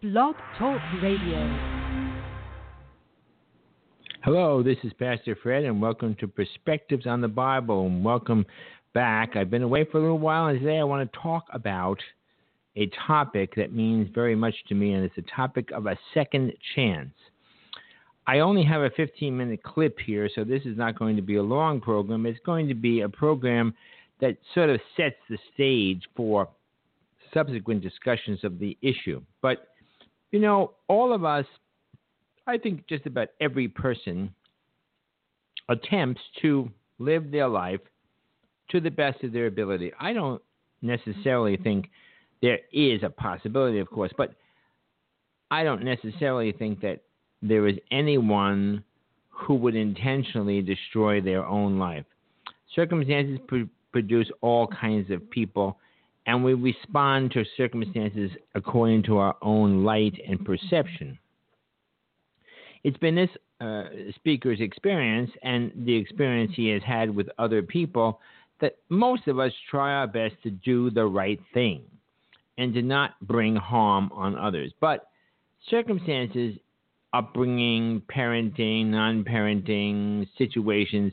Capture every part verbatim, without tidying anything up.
Blog Talk Radio. Hello, this is Pastor Fred, and welcome to Perspectives on the Bible, and welcome back. I've been away for a little while, and today I want to talk about a topic that means very much to me, and it's the topic of a second chance. I only have a fifteen-minute clip here, so this is not going to be a long program. It's going to be a program that sort of sets the stage for subsequent discussions of the issue. But, you know, all of us, I think just about every person attempts to live their life to the best of their ability. I don't necessarily think there is a possibility, of course, but I don't necessarily think that there is anyone who would intentionally destroy their own life. Circumstances pr- produce all kinds of people, and we respond to circumstances according to our own light and perception. It's been this uh, speaker's experience and the experience he has had with other people that most of us try our best to do the right thing and to not bring harm on others. But circumstances, upbringing, parenting, non-parenting situations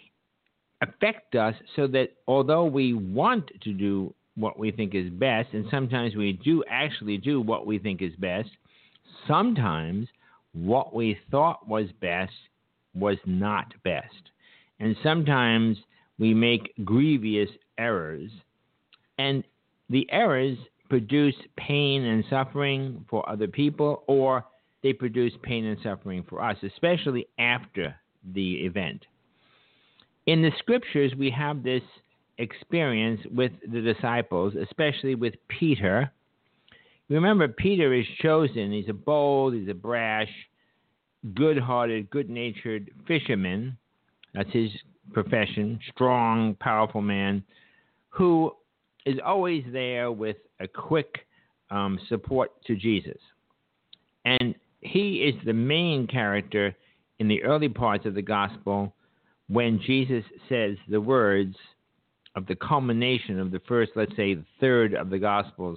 affect us so that although we want to do what we think is best, and sometimes we do actually do what we think is best, sometimes what we thought was best was not best. And sometimes we make grievous errors, and the errors produce pain and suffering for other people, or they produce pain and suffering for us, especially after the event. In the scriptures, we have this experience with the disciples, especially with Peter. Remember, Peter is chosen. He's a bold, he's a brash, good-hearted, good-natured fisherman. That's his profession. Strong, powerful man who is always there with a quick um, support to Jesus. And he is the main character in the early parts of the gospel when Jesus says the words of the culmination of the first, let's say, third of the gospels,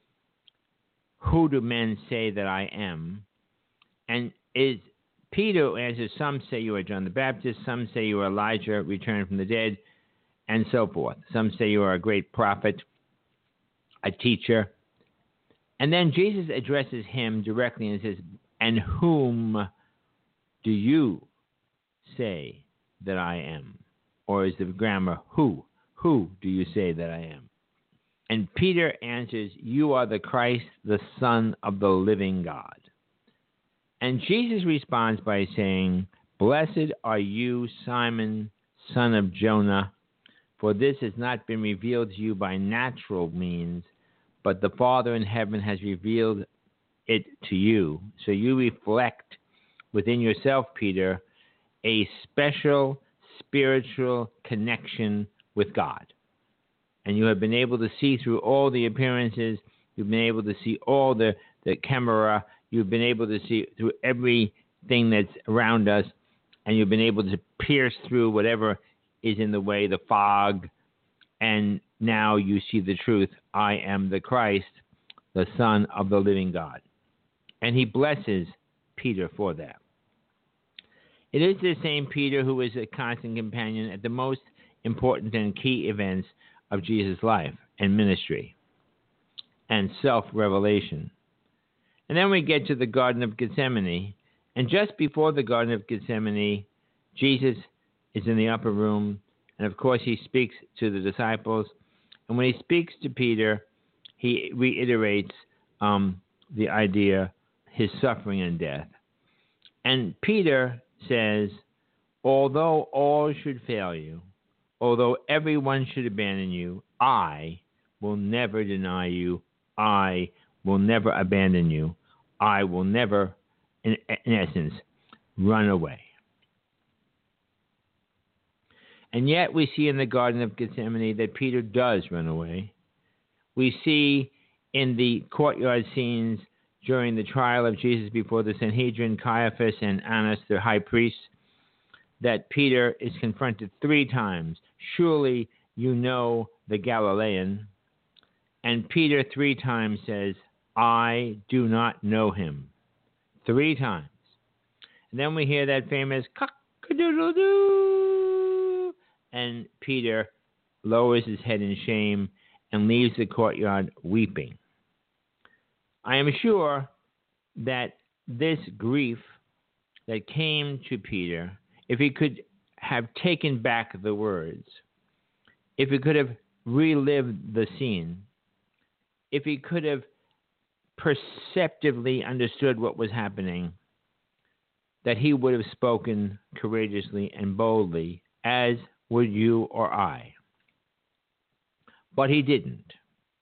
"Who do men say that I am?" And is Peter answers, "Some say you are John the Baptist, some say you are Elijah, returned from the dead," and so forth. Some say you are a great prophet, a teacher. And then Jesus addresses him directly and says, "And whom do you say that I am?" Or is the grammar, who? Who do you say that I am? And Peter answers, "You are the Christ, the Son of the living God." And Jesus responds by saying, "Blessed are you, Simon, son of Jonah, for this has not been revealed to you by natural means, but the Father in heaven has revealed it to you." So you reflect within yourself, Peter, a special spiritual connection with God. And you have been able to see through all the appearances. You've been able to see all the, the camera. You've been able to see through everything that's around us. And you've been able to pierce through whatever is in the way, the fog. And now you see the truth. I am the Christ, the Son of the living God. And he blesses Peter for that. It is the same Peter who is a constant companion at the most important and key events of Jesus' life and ministry and self-revelation. And then we get to the Garden of Gethsemane. And just before the Garden of Gethsemane, Jesus is in the upper room. And of course, he speaks to the disciples. And when he speaks to Peter, he reiterates um, the idea, his suffering and death. And Peter says, "Although all should fail you, although everyone should abandon you, I will never deny you. I will never abandon you. I will never, in, in essence, run away." And yet we see in the Garden of Gethsemane that Peter does run away. We see in the courtyard scenes during the trial of Jesus before the Sanhedrin, Caiaphas and Annas, the high priests, that Peter is confronted three times. "Surely you know the Galilean." And Peter three times says, I do not know him. Three times. And then we hear that famous cock-a-doodle-doo. And Peter lowers his head in shame and leaves the courtyard weeping. I am sure that this grief that came to Peter, if he could have taken back the words, if he could have relived the scene, if he could have perceptively understood what was happening, that he would have spoken courageously and boldly, as would you or I. But he didn't.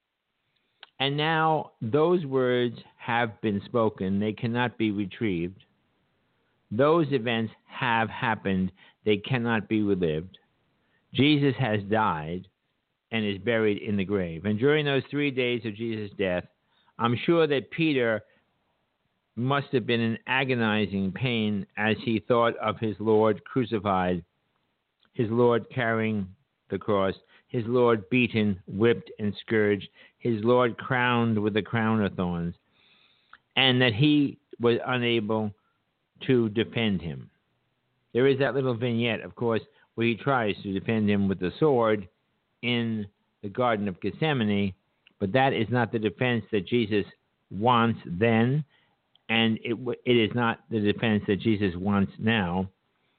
And now those words have been spoken. They cannot be retrieved. Those events have happened. They cannot be relived. Jesus has died and is buried in the grave. And during those three days of Jesus' death, I'm sure that Peter must have been in agonizing pain as he thought of his Lord crucified, his Lord carrying the cross, his Lord beaten, whipped, and scourged, his Lord crowned with a crown of thorns, and that he was unable to defend him. There is that little vignette, of course, where he tries to defend him with the sword in the Garden of Gethsemane, but that is not the defense that Jesus wants then, and it, it is not the defense that Jesus wants now.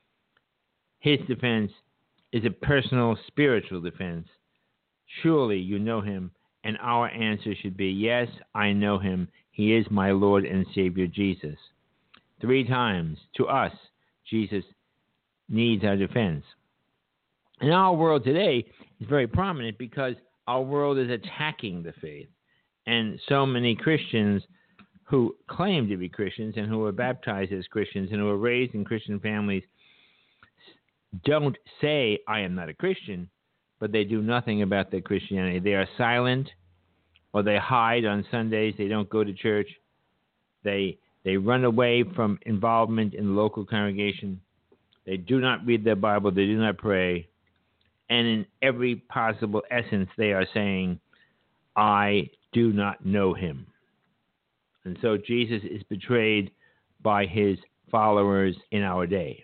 His defense is a personal, spiritual defense. Surely you know him, and our answer should be, yes, I know him. He is my Lord and Savior, Jesus. Three times, to us, Jesus needs our defense. And our world today is very prominent because our world is attacking the faith. And so many Christians who claim to be Christians and who are baptized as Christians and who are raised in Christian families don't say, I am not a Christian, but they do nothing about their Christianity. They are silent, or they hide on Sundays. They don't go to church. They they run away from involvement in the local congregation. They do not read their Bible. They do not pray. And in every possible essence, they are saying, I do not know him. And so Jesus is betrayed by his followers in our day.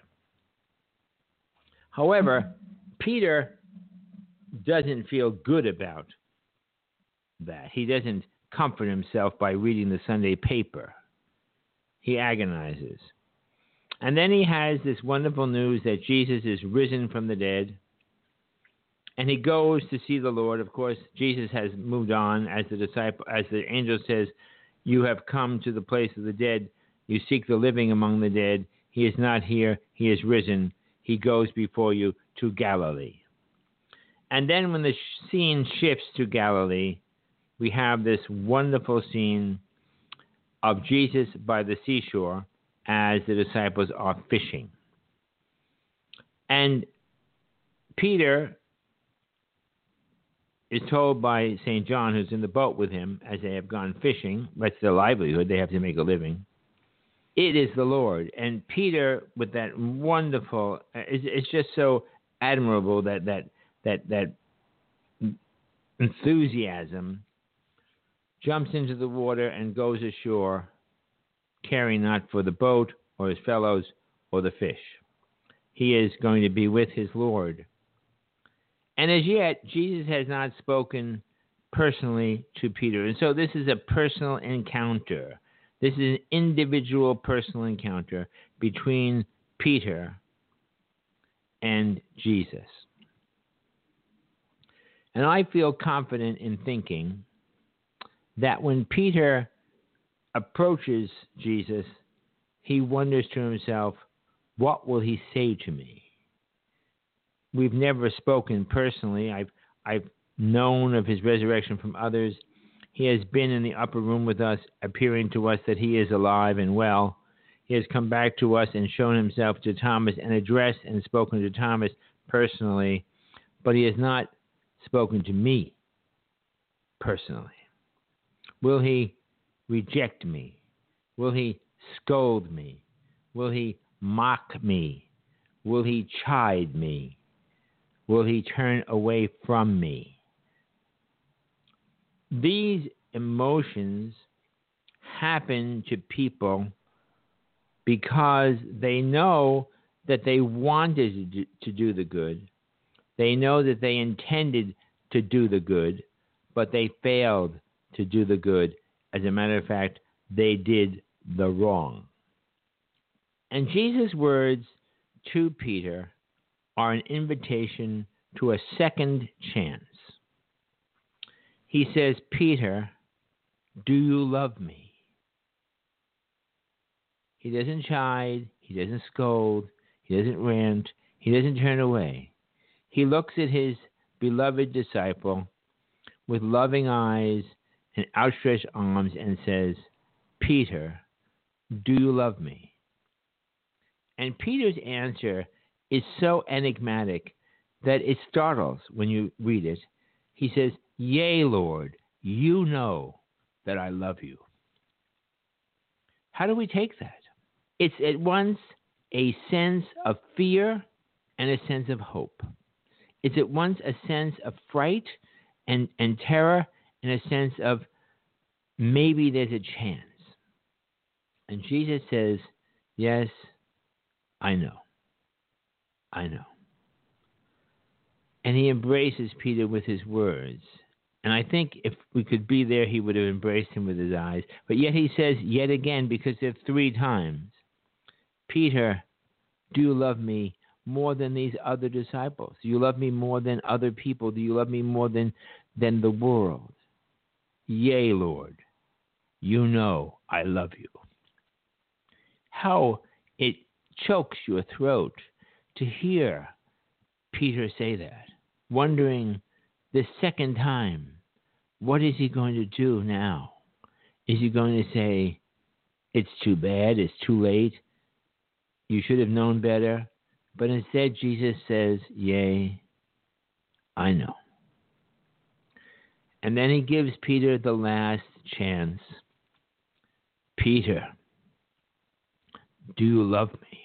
However, Peter doesn't feel good about that. He doesn't comfort himself by reading the Sunday paper. He agonizes. And then he has this wonderful news that Jesus is risen from the dead. And he goes to see the Lord. Of course, Jesus has moved on, as the disciple, as the angel says, you have come to the place of the dead. You seek the living among the dead. He is not here. He is risen. He goes before you to Galilee. And then when the scene shifts to Galilee, we have this wonderful scene of Jesus by the seashore as the disciples are fishing. And Peter is told by Saint John, who's in the boat with him, as they have gone fishing, that's their livelihood, they have to make a living, it is the Lord. And Peter, with that wonderful, it's, it's just so admirable, that that that that enthusiasm, jumps into the water and goes ashore, caring not for the boat or his fellows or the fish. He is going to be with his Lord. And as yet, Jesus has not spoken personally to Peter. And so this is a personal encounter. This is an individual personal encounter between Peter and Jesus. And I feel confident in thinking that when Peter approaches Jesus, he wonders to himself, what will he say to me? We've never spoken personally. I've I've known of his resurrection from others. He has been in the upper room with us, appearing to us that he is alive and well. He has come back to us and shown himself to Thomas and addressed and spoken to Thomas personally, but he has not spoken to me personally. Will he reject me? Will he scold me? Will he mock me? Will he chide me? Will he turn away from me? These emotions happen to people because they know that they wanted to do, to do the good. They know that they intended to do the good, but they failed to do the good. As a matter of fact, they did the wrong. And Jesus' words to Peter are an invitation to a second chance. He says, Peter, do you love me? He doesn't chide. He doesn't scold. He doesn't rant. He doesn't turn away. He looks at his beloved disciple with loving eyes and outstretched arms and says, Peter, do you love me? And Peter's answer is so enigmatic that it startles when you read it. He says, Yea, Lord, you know that I love you. How do we take that? It's at once a sense of fear and a sense of hope. It's at once a sense of fright and, and terror and a sense of maybe there's a chance. And Jesus says, yes, I know. I know. And he embraces Peter with his words. And I think if we could be there, he would have embraced him with his eyes. But yet he says, yet again, because there are three times, Peter, do you love me more than these other disciples? Do you love me more than other people? Do you love me more than, than the world? Yea, Lord, you know I love you. How it chokes your throat to hear Peter say that, wondering the second time, what is he going to do now? Is he going to say, it's too bad, it's too late, you should have known better? But instead, Jesus says, yea, I know. And then he gives Peter the last chance. Peter, do you love me?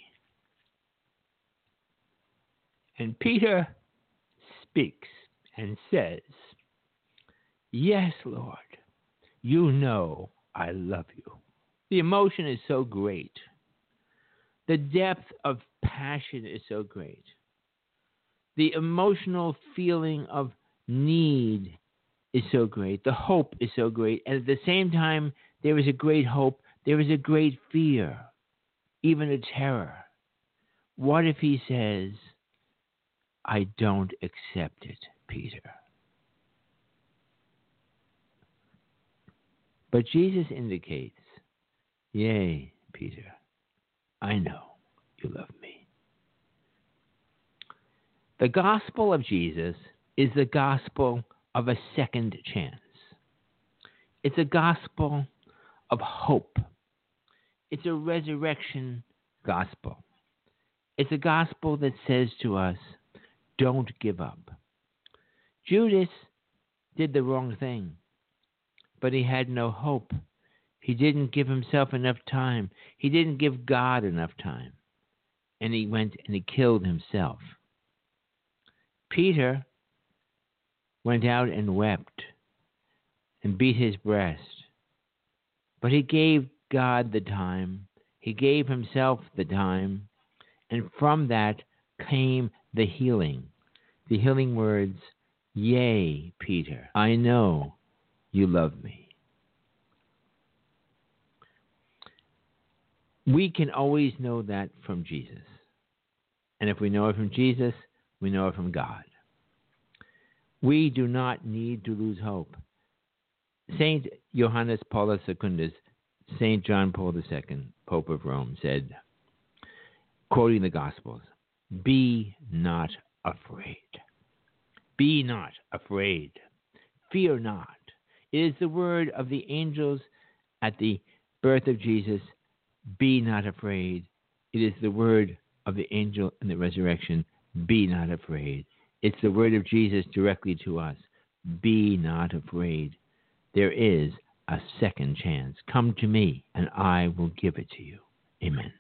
And Peter speaks and says, yes, Lord, you know I love you. The emotion is so great. The depth of passion is so great. The emotional feeling of need is so great. The hope is so great. And at the same time, there is a great hope. There is a great fear, even a terror. What if he says, I don't accept it, Peter? But Jesus indicates, yea, Peter, I know you love me. The gospel of Jesus is the gospel of a second chance. It's a gospel of hope. It's a resurrection gospel. It's a gospel that says to us, don't give up. Judas did the wrong thing, but he had no hope. He didn't give himself enough time. He didn't give God enough time. And he went and he killed himself. Peter went out and wept and beat his breast. But he gave God the time. He gave himself the time. And from that came the healing. The healing words, yea, Peter, I know you love me. We can always know that from Jesus. And if we know it from Jesus, we know it from God. We do not need to lose hope. Saint Johannes Paulus Secundus, Saint John Paul the Second, Pope of Rome, said, quoting the Gospels, be not afraid. Be not afraid. Fear not. It is the word of the angels at the birth of Jesus, be not afraid. It is the word of the angel in the resurrection, be not afraid. It's the word of Jesus directly to us, be not afraid. There is a second chance. Come to me, and I will give it to you. Amen.